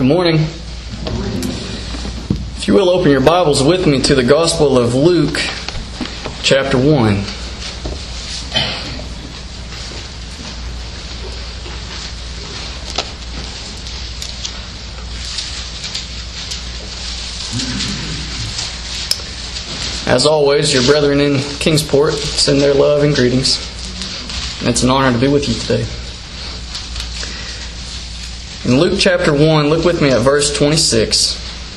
Good morning. If you will, open your Bibles with me to the Gospel of Luke, chapter 1. As always, your brethren in Kingsport send their love and greetings. And it's an honor to be with you today. In Luke chapter 1, look with me at verse 26.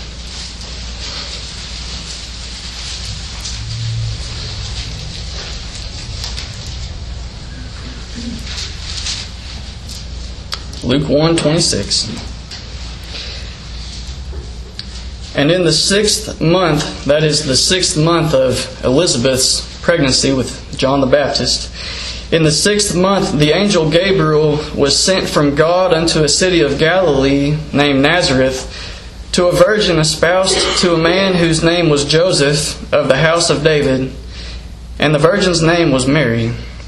Luke 1:26. And in the 6th month, that is the 6th month of Elizabeth's pregnancy with John the Baptist, in the 6th month the angel Gabriel was sent from God unto a city of Galilee named Nazareth, to a virgin espoused to a man whose name was Joseph, of the house of David, and the virgin's name was Mary.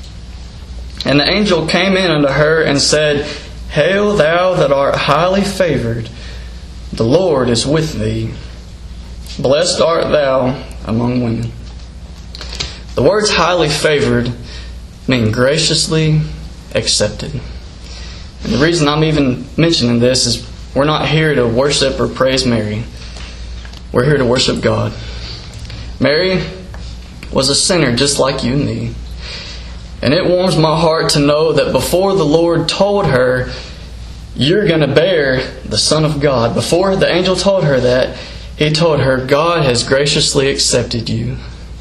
And the angel came in unto her and said, Hail, thou that art highly favored, the Lord is with thee. Blessed art thou among women. The words highly favored mean graciously accepted. And the reason I'm even mentioning this is we're not here to worship or praise Mary. We're here to worship God. Mary was a sinner just like you and me. And it warms my heart to know that before the Lord told her, you're going to bear the Son of God, before the angel told her that, he told her, God has graciously accepted you.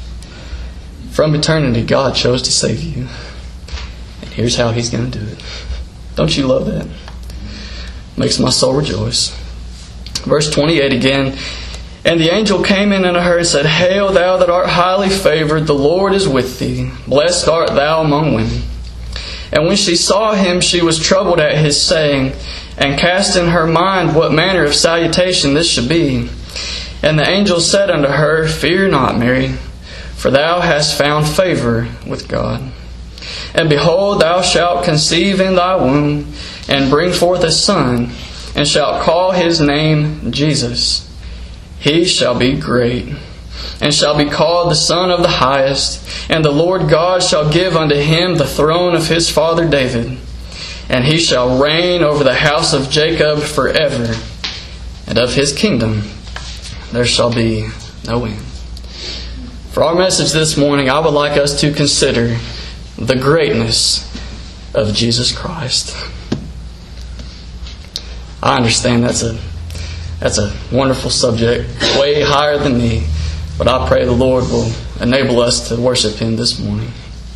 From eternity, God chose to save you. And here's how He's going to do it. Don't you love that? Makes my soul rejoice. Verse 28 again. And the angel came in unto her and said, Hail, thou that art highly favored, the Lord is with thee. Blessed art thou among women. And when she saw him, she was troubled at his saying, and cast in her mind what manner of salutation this should be. And the angel said unto her, Fear not, Mary, for thou hast found favor with God. And behold, thou shalt conceive in thy womb, and bring forth a son, and shalt call his name Jesus. He shall be great, and shall be called the Son of the Highest. And the Lord God shall give unto him the throne of his father David. And he shall reign over the house of Jacob forever. And of his kingdom there shall be no end. For our message this morning, I would like us to consider the greatness of Jesus Christ. I understand that's a wonderful subject, way higher than me. But I pray the Lord will enable us to worship Him this morning.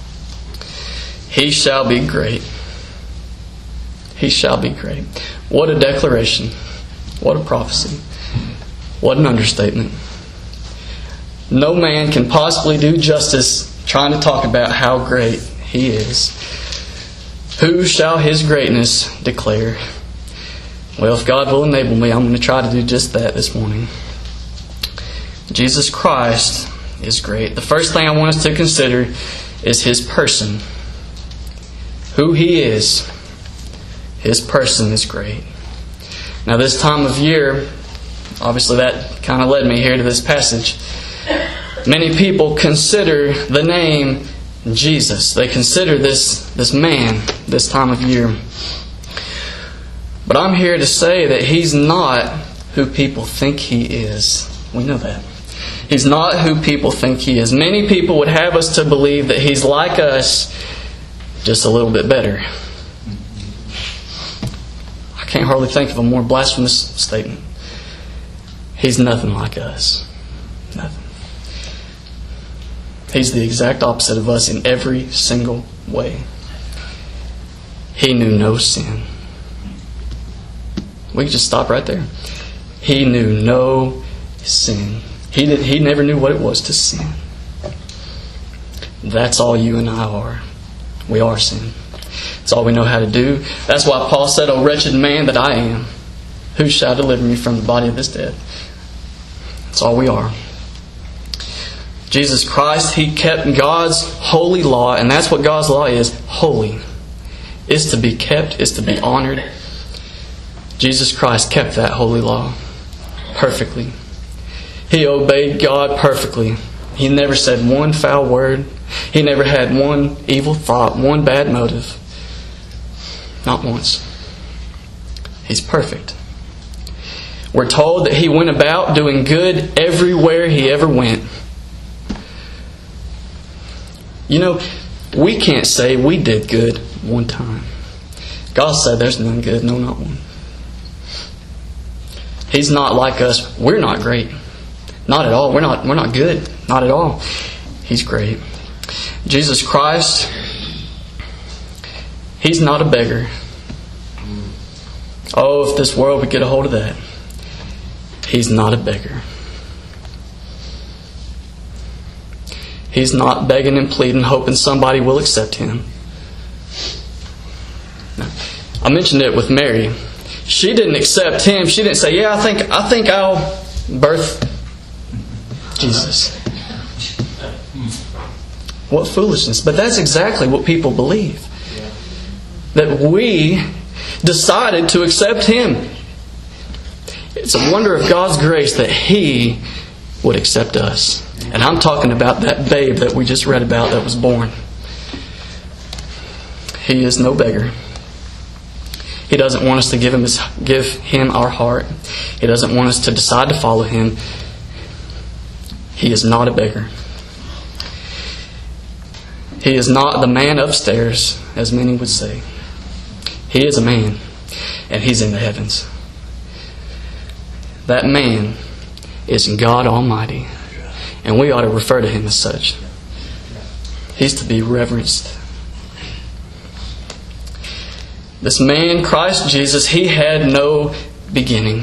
He shall be great. He shall be great. What a declaration. What a prophecy. What an understatement. No man can possibly do justice trying to talk about how great He is. Who shall His greatness declare? Well, if God will enable me, I'm going to try to do just that this morning. Jesus Christ is great. The first thing I want us to consider is His person. Who He is. His person is great. Now this time of year, obviously that kind of led me here to this passage. Many people consider the name Jesus. They consider this man this time of year. But I'm here to say that He's not who people think He is. We know that. He's not who people think He is. Many people would have us to believe that He's like us, just a little bit better. I can't hardly think of a more blasphemous statement. He's nothing like us. Nothing. He's the exact opposite of us in every single way. He knew no sin. We can just stop right there. He knew no sin. He never knew what it was to sin. That's all you and I are. We are sin. That's all we know how to do. That's why Paul said, O wretched man that I am, who shall deliver me from the body of this death? That's all we are. Jesus Christ, He kept God's holy law, and that's what God's law is, holy. Is to be kept, is to be honored. Jesus Christ kept that holy law perfectly. He obeyed God perfectly. He never said one foul word. He never had one evil thought, one bad motive. Not once. He's perfect. We're told that He went about doing good everywhere He ever went. You know, we can't say we did good one time. God said there's none good, no, not one. He's not like us. We're not great. Not at all. We're not good. Not at all. He's great. Jesus Christ, He's not a beggar. Oh, if this world would get a hold of that. He's not a beggar. He's not begging and pleading, hoping somebody will accept Him. I mentioned it with Mary. She didn't accept Him. She didn't say, "Yeah, I think I'll birth Jesus." What foolishness! But that's exactly what people believe. That we decided to accept Him. It's a wonder of God's grace that He would accept us. And I'm talking about that babe that we just read about that was born. He is no beggar. He doesn't want us to give Him our heart. He doesn't want us to decide to follow Him. He is not a beggar. He is not the man upstairs, as many would say. He is a man, and He's in the heavens. That man is God Almighty, and we ought to refer to Him as such. He's to be reverenced. This man, Christ Jesus, He had no beginning.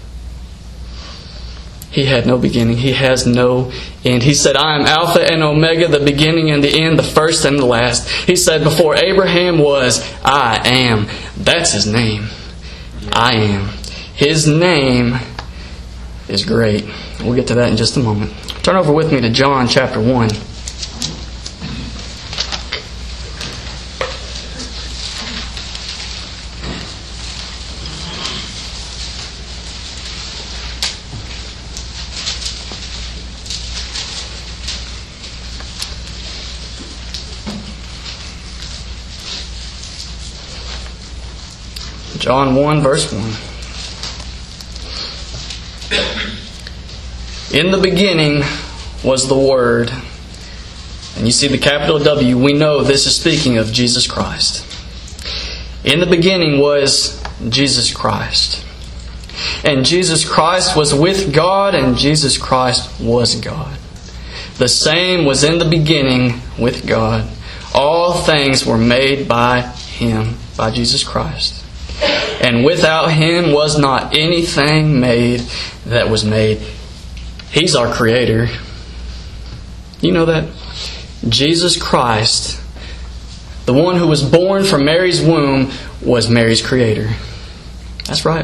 He had no beginning. He has no end. He said, "I am Alpha and Omega, the beginning and the end, the first and the last." He said, "Before Abraham was, I am." That's His name. I am. His name is great. We'll get to that in just a moment. Turn over with me to John chapter 1. John 1 verse 1. In the beginning was the Word. And you see the capital W. We know this is speaking of Jesus Christ. In the beginning was Jesus Christ. And Jesus Christ was with God, and Jesus Christ was God. The same was in the beginning with God. All things were made by Him, by Jesus Christ. And without Him was not anything made that was made. He's our Creator. You know that? Jesus Christ, the one who was born from Mary's womb, was Mary's Creator. That's right.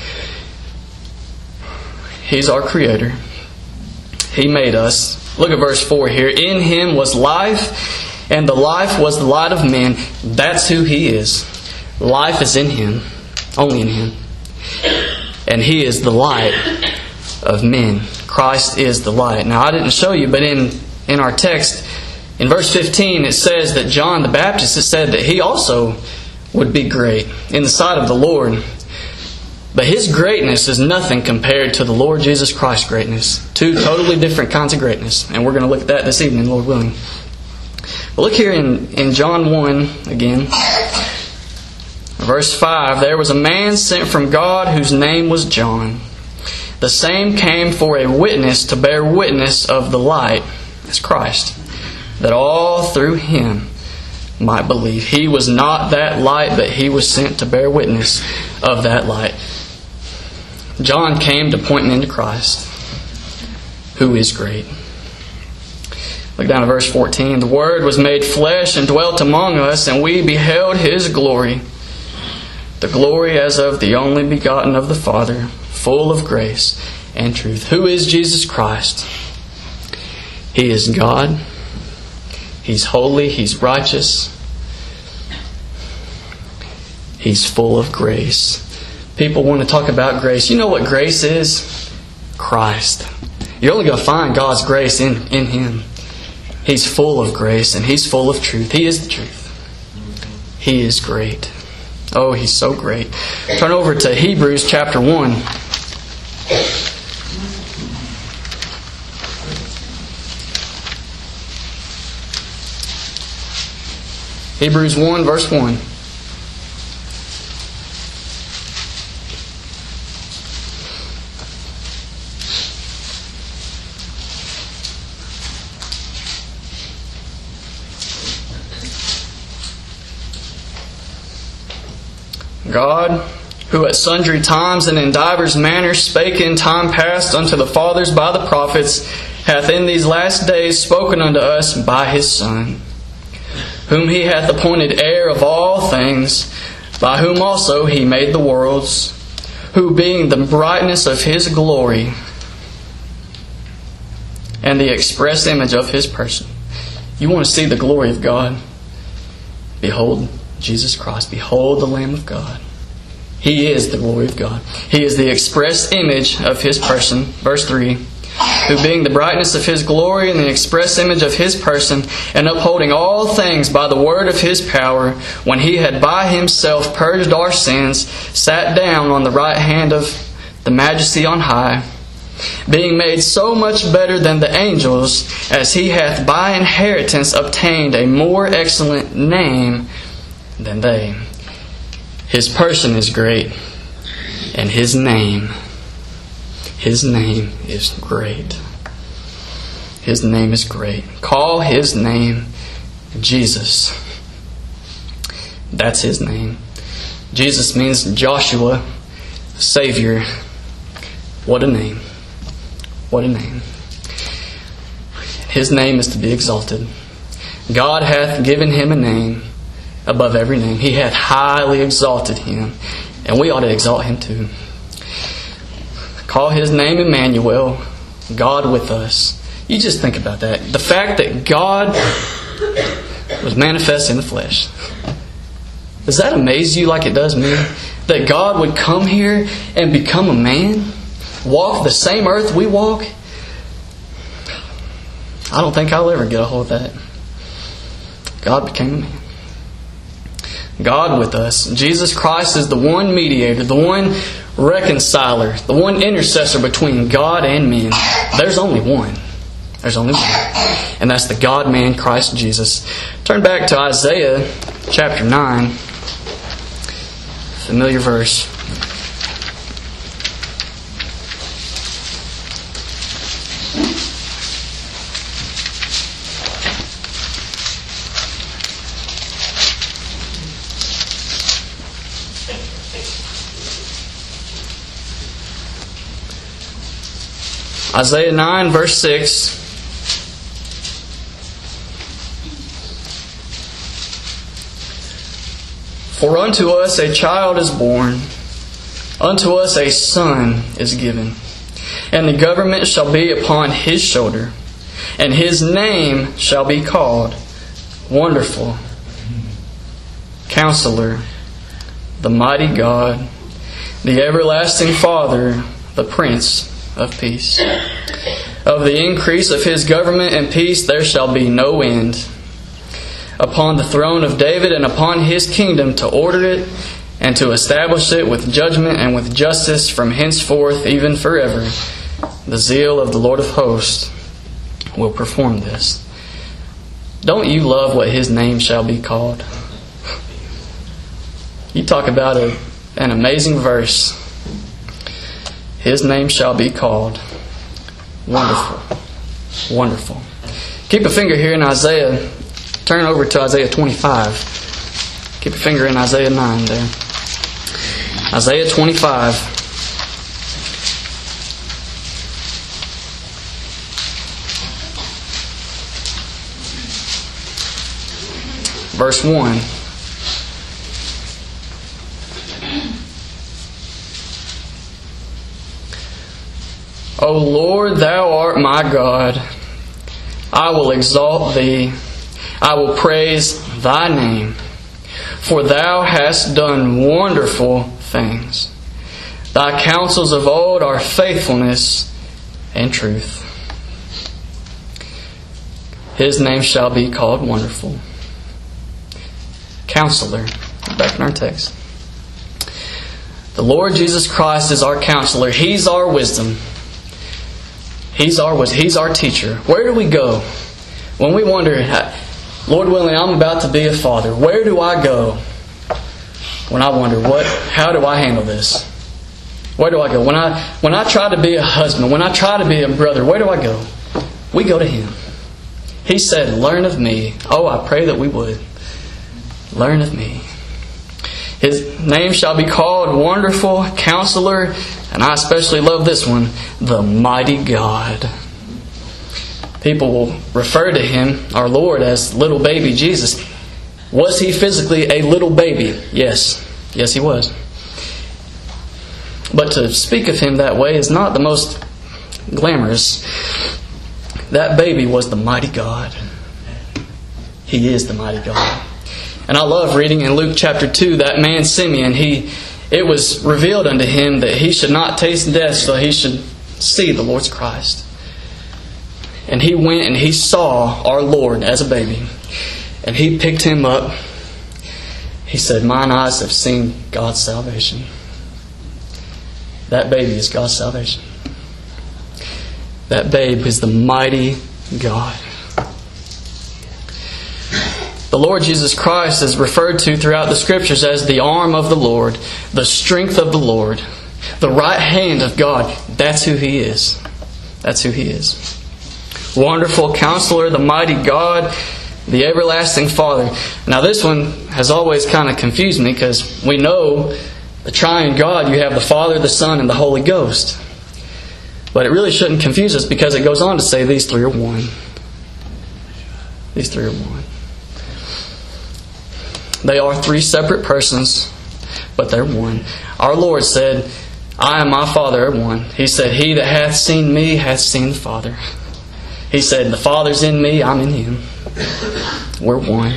He's our Creator. He made us. Look at verse 4 here. In Him was life, and the life was the light of men. That's who He is. Life is in Him. Only in Him. And He is the light of men. Christ is the light. Now I didn't show you, but in our text, in verse 15, it says that John the Baptist, it said that he also would be great in the sight of the Lord. But his greatness is nothing compared to the Lord Jesus Christ's greatness. Two totally different kinds of greatness. And we're going to look at that this evening, Lord willing. But look here in John 1 again. Verse 5, there was a man sent from God whose name was John. The same came for a witness to bear witness of the light, that's Christ, that all through Him might believe. He was not that light, but He was sent to bear witness of that light. John came to point men to Christ, who is great. Look down at verse 14. The Word was made flesh and dwelt among us, and we beheld His glory. The glory as of the only begotten of the Father, full of grace and truth. Who is Jesus Christ? He is God. He's holy. He's righteous. He's full of grace. People want to talk about grace. You know what grace is? Christ. You're only going to find God's grace in Him. He's full of grace and He's full of truth. He is the truth. He is great. Oh, He's so great. Turn over to Hebrews chapter 1. Hebrews 1 verse 1. God, who at sundry times and in divers manners spake in time past unto the fathers by the prophets, hath in these last days spoken unto us by His Son, whom He hath appointed heir of all things, by whom also He made the worlds, who being the brightness of His glory and the express image of His person. You want to see the glory of God? Behold Jesus Christ. Behold the Lamb of God. He is the glory of God. He is the express image of His person. Verse 3. Who being the brightness of His glory and the express image of His person, and upholding all things by the word of His power, when He had by Himself purged our sins, sat down on the right hand of the Majesty on high, being made so much better than the angels, as He hath by inheritance obtained a more excellent name than they. His person is great, and His name is great. His name is great. Call His name Jesus. That's His name. Jesus means Joshua, Savior. What a name. What a name. His name is to be exalted. God hath given Him a name above every name. He hath highly exalted Him, and we ought to exalt Him too. Call His name Emmanuel, God with us. You just think about that. The fact that God was manifest in the flesh. Does that amaze you like it does me? That God would come here and become a man? Walk the same earth we walk? I don't think I'll ever get a hold of that. God became a man. God with us. Jesus Christ is the one mediator, the one reconciler, the one intercessor between God and men. There's only one. There's only one. And that's the God-man, Christ Jesus. Turn back to Isaiah chapter 9. Familiar verse. Isaiah 9 verse 6. For unto us a child is born, unto us a son is given, and the government shall be upon His shoulder, and His name shall be called Wonderful, Counselor, the Mighty God, the Everlasting Father, the Prince of Peace. Of the increase of His government and peace there shall be no end, upon the throne of David and upon His kingdom, to order it and to establish it with judgment and with justice from henceforth even forever. The zeal of the Lord of hosts will perform this. Don't you love what His name shall be called? You talk about an amazing verse. His name shall be called Wonderful. Wonderful. Keep a finger here in Isaiah. Turn over to Isaiah 25. Keep a finger in Isaiah 9 there. Isaiah 25. Verse 1. O Lord, Thou art my God. I will exalt Thee. I will praise Thy name. For Thou hast done wonderful things. Thy counsels of old are faithfulness and truth. His name shall be called Wonderful. Counselor. Back in our text. The Lord Jesus Christ is our counselor. He's our wisdom. He's our teacher. Where do we go when we wonder, Lord willing, I'm about to be a father. Where do I go when I wonder, how do I handle this? Where do I go? When I try to be a husband, when I try to be a brother, where do I go? We go to Him. He said, learn of me. Oh, I pray that we would. Learn of me. His name shall be called Wonderful, Counselor, and I especially love this one, the Mighty God. People will refer to Him, our Lord, as little baby Jesus. Was He physically a little baby? Yes. Yes, He was. But to speak of Him that way is not the most glamorous. That baby was the mighty God. He is the mighty God. And I love reading in Luke chapter 2, that man Simeon, it was revealed unto him that he should not taste death, so he should see the Lord's Christ. And he went and he saw our Lord as a baby. And he picked Him up. He said, mine eyes have seen God's salvation. That baby is God's salvation. That babe is the mighty God. The Lord Jesus Christ is referred to throughout the Scriptures as the arm of the Lord, the strength of the Lord, the right hand of God. That's who He is. That's who He is. Wonderful Counselor, the mighty God, the everlasting Father. Now this one has always kind of confused me because we know the triune God, you have the Father, the Son, and the Holy Ghost. But it really shouldn't confuse us because it goes on to say these three are one. These three are one. They are three separate persons, but they're one. Our Lord said, I and my Father are one. He said, He that hath seen me hath seen the Father. He said, the Father's in me, I'm in Him. We're one.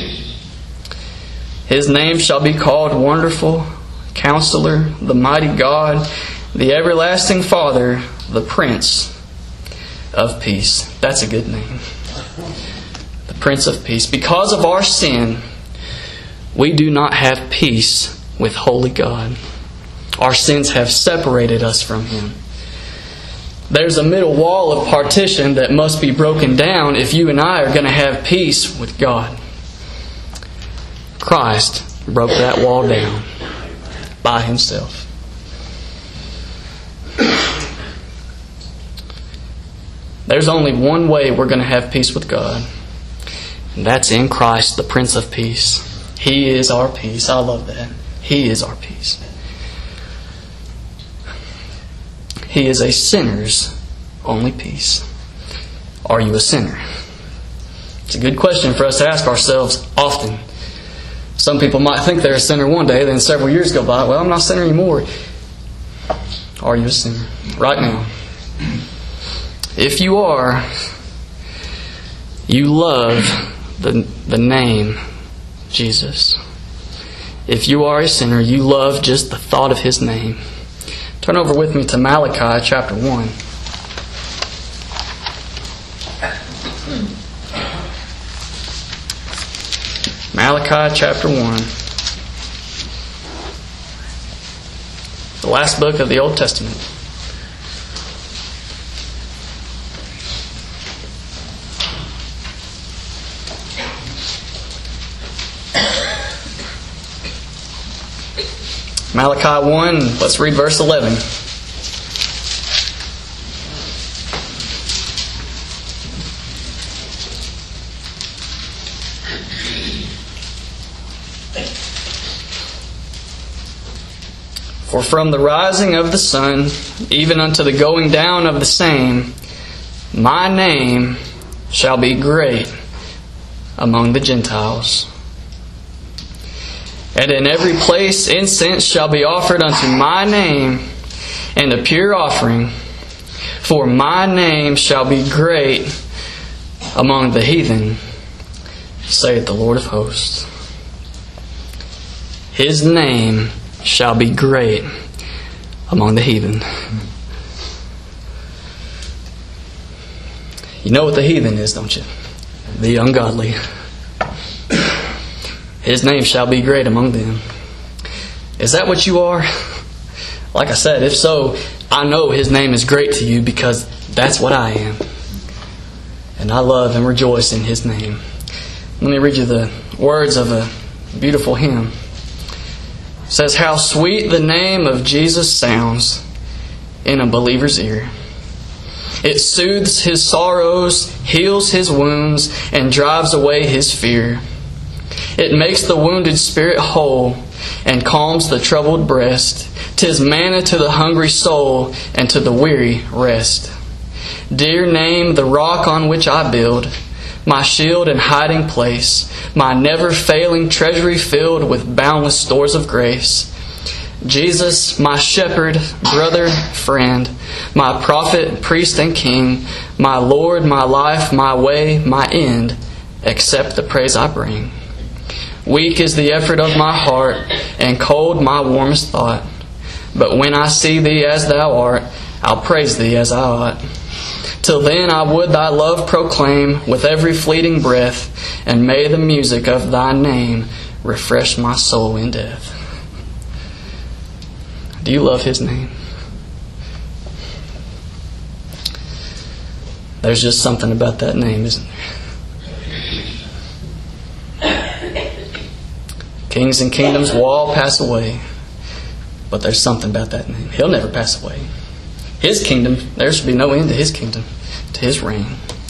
His name shall be called Wonderful, Counselor, the Mighty God, the Everlasting Father, the Prince of Peace. That's a good name. The Prince of Peace. Because of our sin, we do not have peace with holy God. Our sins have separated us from Him. There's a middle wall of partition that must be broken down if you and I are going to have peace with God. Christ broke that wall down by Himself. There's only one way we're going to have peace with God. And that's in Christ, the Prince of Peace. He is our peace. I love that. He is our peace. He is a sinner's only peace. Are you a sinner? It's a good question for us to ask ourselves often. Some people might think they're a sinner one day, then several years go by. Well, I'm not a sinner anymore. Are you a sinner? Right now. If you are, you love the name Jesus. If you are a sinner, you love just the thought of His name. Turn over with me to Malachi chapter 1. Malachi chapter 1. The last book of the Old Testament. Malachi 1, let's read verse 11. For from the rising of the sun, even unto the going down of the same, my name shall be great among the Gentiles. And in every place incense shall be offered unto my name, and a pure offering. For my name shall be great among the heathen, saith the Lord of hosts. His name shall be great among the heathen. You know what the heathen is, don't you? The ungodly. His name shall be great among them. Is that what you are? Like I said, if so, I know His name is great to you because that's what I am. And I love and rejoice in His name. Let me read you the words of a beautiful hymn. It says, "How sweet the name of Jesus sounds in a believer's ear. It soothes his sorrows, heals his wounds, and drives away his fear. It makes the wounded spirit whole and calms the troubled breast. 'Tis manna to the hungry soul and to the weary rest. Dear name, the rock on which I build, my shield and hiding place, my never-failing treasury filled with boundless stores of grace. Jesus, my shepherd, brother, friend, my prophet, priest, and king, my Lord, my life, my way, my end, accept the praise I bring. Weak is the effort of my heart, and cold my warmest thought. But when I see Thee as Thou art, I'll praise Thee as I ought. Till then I would Thy love proclaim with every fleeting breath, and may the music of Thy name refresh my soul in death." Do you love His name? There's just something about that name, isn't there? Kings and kingdoms will all pass away, but there's something about that name. He'll never pass away. His kingdom, there should be no end to His kingdom, to His reign.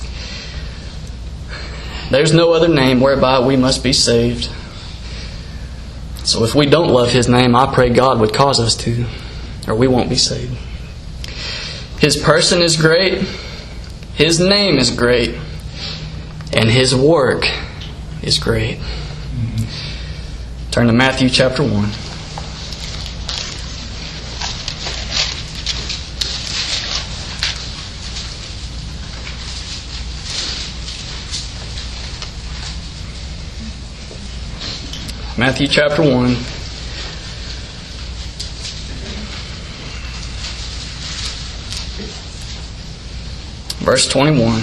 There's no other name whereby we must be saved. So if we don't love His name, I pray God would cause us to, or we won't be saved. His person is great, His name is great, and His work is great. Turn to Matthew chapter 1. Matthew chapter 1. Verse 21.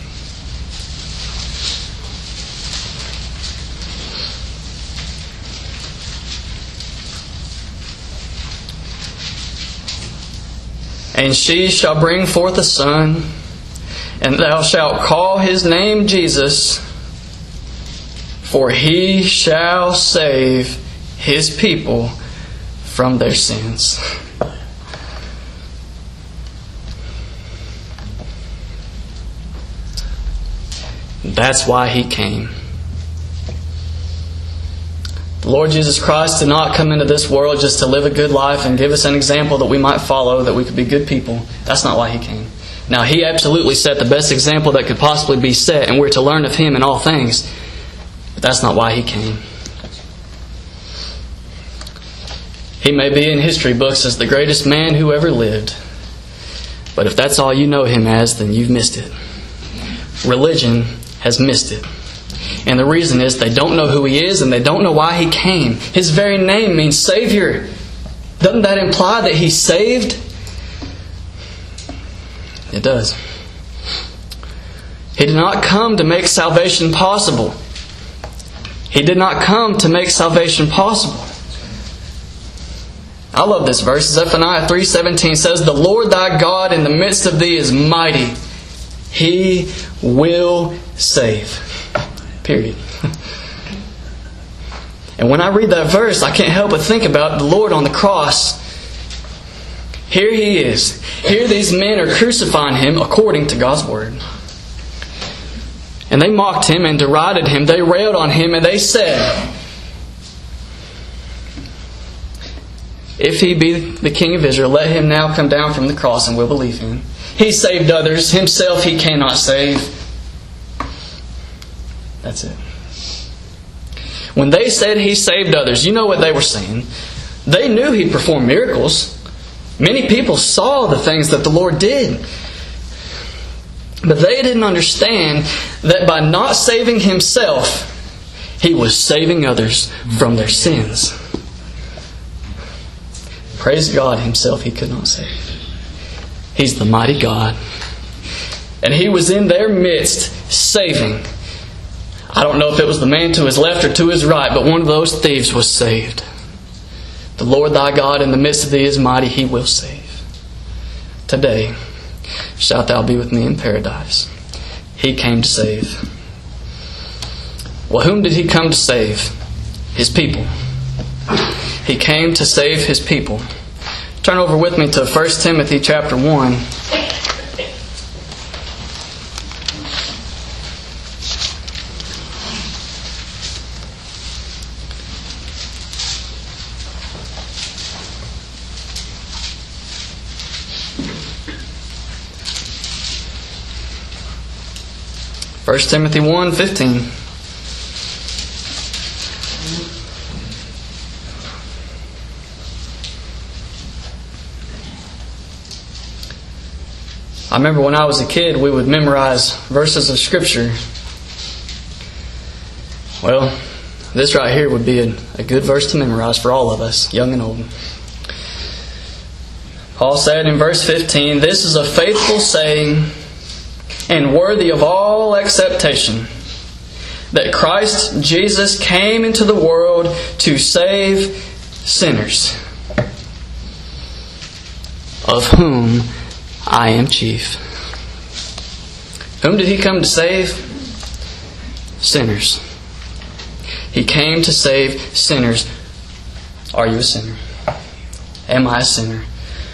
"And she shall bring forth a son, and thou shalt call his name Jesus, for he shall save his people from their sins." That's why He came. The Lord Jesus Christ did not come into this world just to live a good life and give us an example that we might follow, that we could be good people. That's not why He came. Now, He absolutely set the best example that could possibly be set, and we're to learn of Him in all things. But that's not why He came. He may be in history books as the greatest man who ever lived. But if that's all you know Him as, then you've missed it. Religion has missed it. And the reason is they don't know who He is and they don't know why He came. His very name means Savior. Doesn't that imply that He saved? It does. He did not come to make salvation possible. He did not come to make salvation possible. I love this verse. Zephaniah 3:17 says, "The Lord thy God in the midst of thee is mighty. He will save." Period. And when I read that verse, I can't help but think about the Lord on the cross. Here He is. Here these men are crucifying Him according to God's Word. And they mocked Him and derided Him. They railed on Him and they said, "If He be the King of Israel, let Him now come down from the cross and we'll believe Him. He saved others. Himself He cannot save." That's it. When they said He saved others, you know what they were saying. They knew He performed miracles. Many people saw the things that the Lord did. But they didn't understand that by not saving Himself, He was saving others from their sins. praise God, himself he could not save. He's the mighty God. And he was in their midst, saving. I don't know if it was the man to his left or to his right, but one of those thieves was saved. The Lord thy God in the midst of thee is mighty, he will save. Today shalt thou be with me in paradise. He came to save. Well, whom did he come to save? His people. He came to save his people. Turn over with me to 1 Timothy chapter 1. First Timothy 1:15. I remember when I was a kid, we would memorize verses of Scripture. Well, this right here would be a good verse to memorize for all of us, young and old. Paul said in verse 15, "This is a faithful saying and worthy of all acceptation, that Christ Jesus came into the world to save sinners, of whom I am chief." Whom did he come to save? Sinners. He came to save sinners. Are you a sinner? Am I a sinner?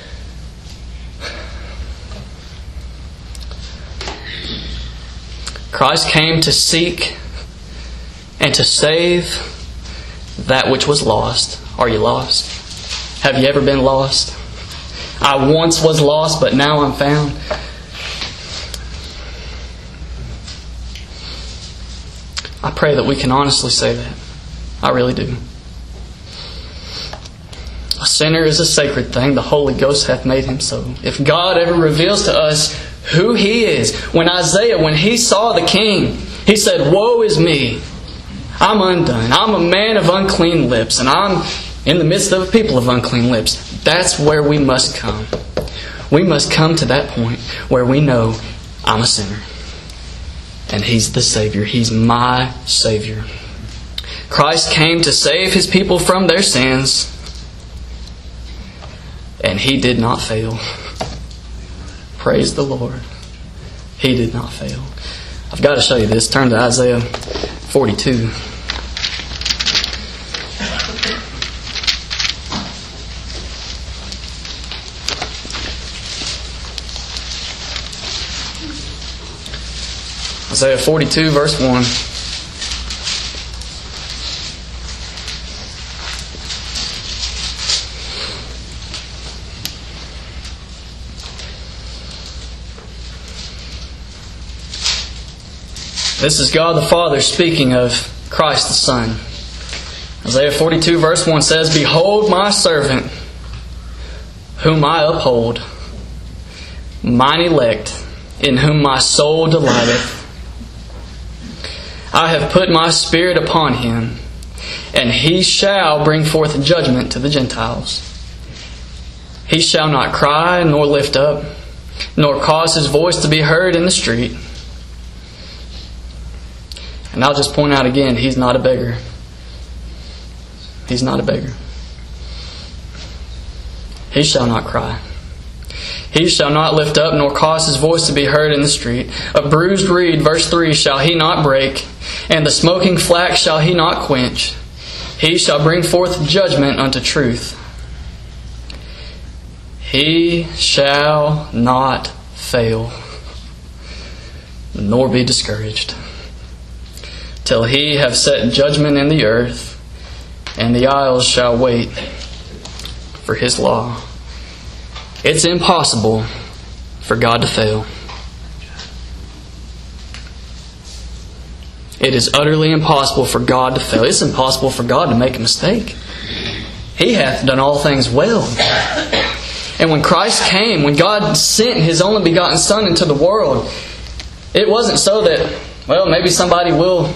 Christ came to seek and to save that which was lost. Are you lost? Have you ever been lost? I once was lost, but now I'm found. I pray that we can honestly say that. I really do. A sinner is a sacred thing. The Holy Ghost hath made him so. If God ever reveals to us who He is, when he saw the King, he said, "Woe is me. I'm undone. I'm a man of unclean lips, and I'm in the midst of a people of unclean lips." That's where we must come. We must come to that point where we know I'm a sinner. And He's the Savior. He's my Savior. Christ came to save His people from their sins. And He did not fail. Praise the Lord. He did not fail. I've got to show you this. Turn to Isaiah 42. Isaiah 42, verse 1. This is God the Father speaking of Christ the Son. Isaiah 42, verse 1 says, "Behold my servant, whom I uphold, mine elect, in whom my soul delighteth. I have put my Spirit upon him, and he shall bring forth judgment to the Gentiles. He shall not cry, nor lift up, nor cause his voice to be heard in the street." And I'll just point out again, He's not a beggar. He's not a beggar. He shall not cry. He shall not lift up, nor cause his voice to be heard in the street. A bruised reed, verse 3, shall he not break, and the smoking flax shall he not quench. He shall bring forth judgment unto truth. He shall not fail, nor be discouraged, till he have set judgment in the earth, and the isles shall wait for His law. It's impossible for God to fail. It is utterly impossible for God to fail. It's impossible for God to make a mistake. He hath done all things well. And when Christ came, when God sent His only begotten Son into the world, it wasn't so that, well, maybe somebody will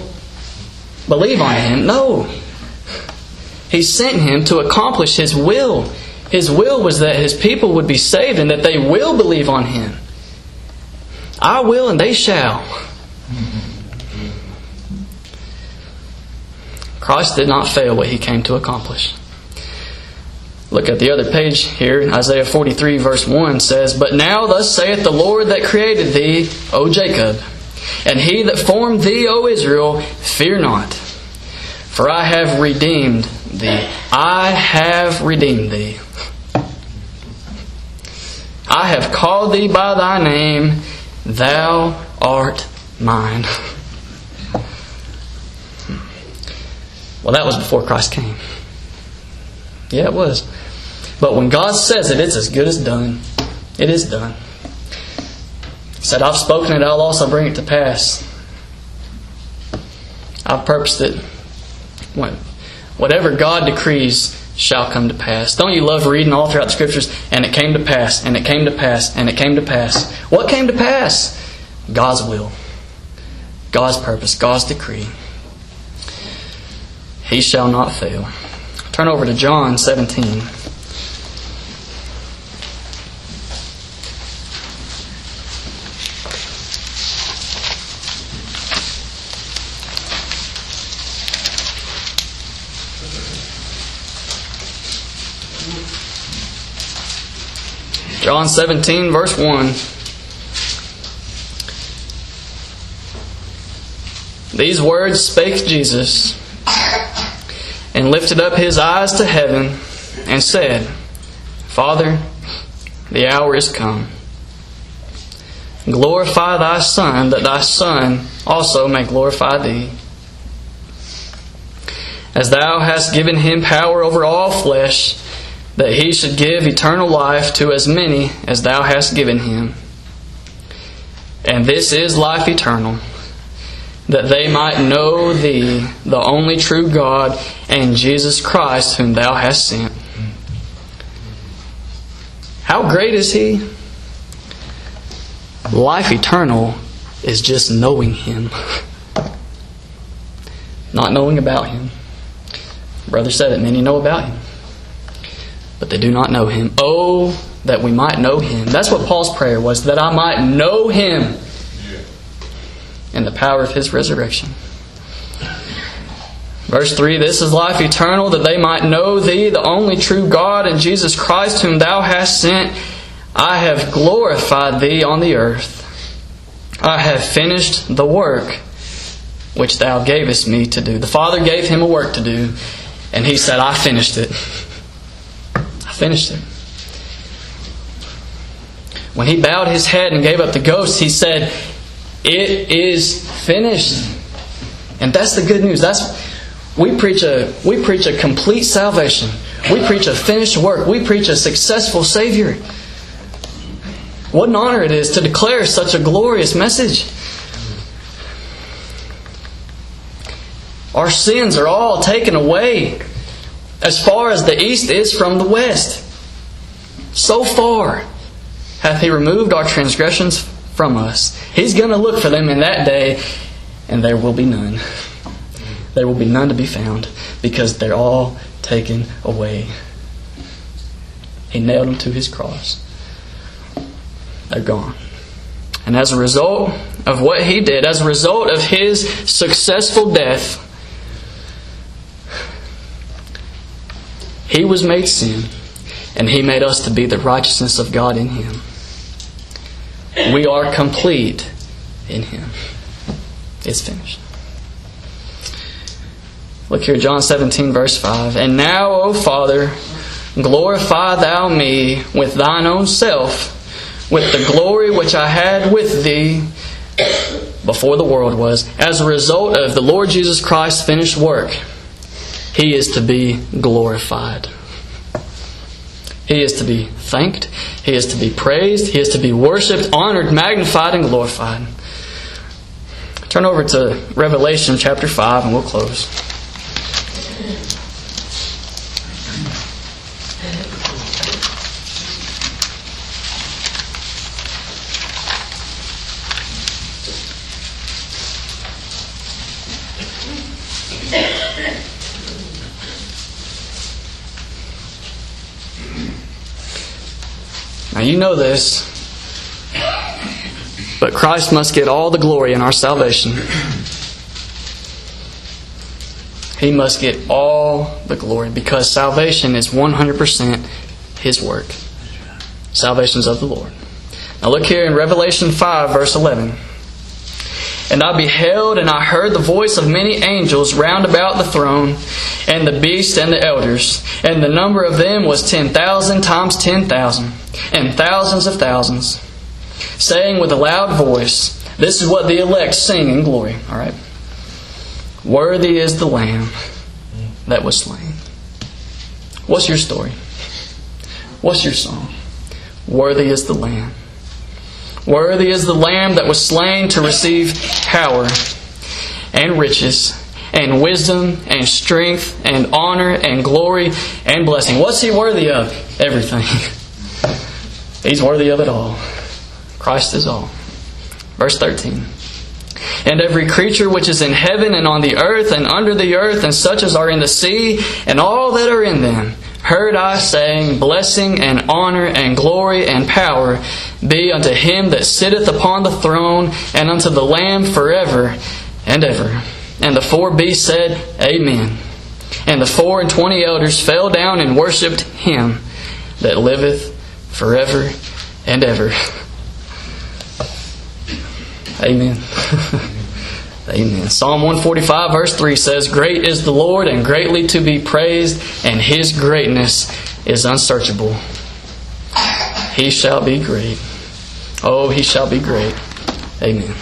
believe on Him. No. He sent Him to accomplish His will. His will was that His people would be saved and that they will believe on Him. I will and they shall. Christ did not fail what He came to accomplish. Look at the other page here. Isaiah 43 verse 1 says, "But now thus saith the Lord that created thee, O Jacob, and He that formed thee, O Israel, fear not. For I have redeemed thee." I have redeemed thee. "I have called thee by thy name. Thou art mine." Well, that was before Christ came. Yeah, it was. But when God says it, it's as good as done. It is done. He said, "I've spoken it, I'll also bring it to pass. I've purposed it. Whatever God decrees shall come to pass." Don't you love reading all throughout the Scriptures? And it came to pass, and it came to pass, and it came to pass. What came to pass? God's will. God's purpose. God's decree. He shall not fail. Turn over to John 17. John 17 verse 1. "These words spake Jesus, and lifted up His eyes to heaven, and said, Father, the hour is come. Glorify Thy Son, that Thy Son also may glorify Thee. As Thou hast given Him power over all flesh, that He should give eternal life to as many as Thou hast given Him. And this is life eternal, that they might know Thee, the only true God, and Jesus Christ, whom Thou hast sent." How great is He? Life eternal is just knowing Him. Not knowing about Him. Brother said it, many know about Him, but they do not know Him. Oh, that we might know Him. That's what Paul's prayer was, that I might know Him in the power of His resurrection. Verse 3, "This is life eternal, that they might know Thee, the only true God, and Jesus Christ, whom Thou hast sent. I have glorified Thee on the earth. I have finished the work which Thou gavest me to do." The Father gave Him a work to do, and He said, "I finished it. I finished it." When He bowed His head and gave up the ghost, He said, "It is finished." And that's the good news. We preach a complete salvation. We preach a finished work. We preach a successful Savior. What an honor it is to declare such a glorious message. Our sins are all taken away as far as the east is from the west. So far hath He removed our transgressions from us. He's going to look for them in that day, and there will be none. There will be none to be found, because they're all taken away. He nailed them to His cross. They're gone. And as a result of what He did, as a result of His successful death, He was made sin, and He made us to be the righteousness of God in Him. We are complete in Him. It's finished. Look here, John 17 verse 5. "And now, O Father, glorify Thou me with Thine own self, with the glory which I had with Thee before the world was." As a result of the Lord Jesus Christ's finished work, He is to be glorified. He is to be thanked. He is to be praised. He is to be worshipped, honored, magnified, and glorified. Turn over to Revelation chapter 5 and we'll close. Now you know this, but Christ must get all the glory in our salvation. He must get all the glory because salvation is 100% His work. Salvation is of the Lord. Now look here in Revelation 5, verse 11. And I beheld, and I heard the voice of many angels round about the throne, and the beast and the elders. And the number of them was 10,000 times 10,000, and thousands of thousands, saying with a loud voice, this is what the elect sing in glory. All right. Worthy is the Lamb that was slain. What's your story? What's your song? Worthy is the Lamb. Worthy is the Lamb that was slain to receive power and riches and wisdom and strength and honor and glory and blessing. What's He worthy of? Everything. He's worthy of it all. Christ is all. Verse 13. And every creature which is in heaven and on the earth and under the earth and such as are in the sea and all that are in them, heard I saying, blessing and honor and glory and power be unto Him that sitteth upon the throne and unto the Lamb forever and ever. And the four beasts said, Amen. And the 24 elders fell down and worshipped Him that liveth forever and ever. Amen. Amen. Psalm 145 verse 3 says, Great is the Lord and greatly to be praised, and His greatness is unsearchable. He shall be great. Oh, He shall be great. Amen.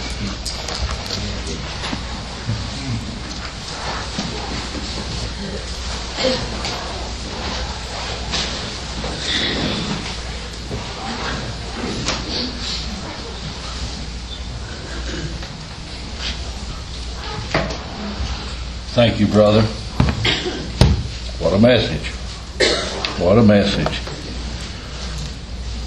Thank you, brother. What a message. What a message.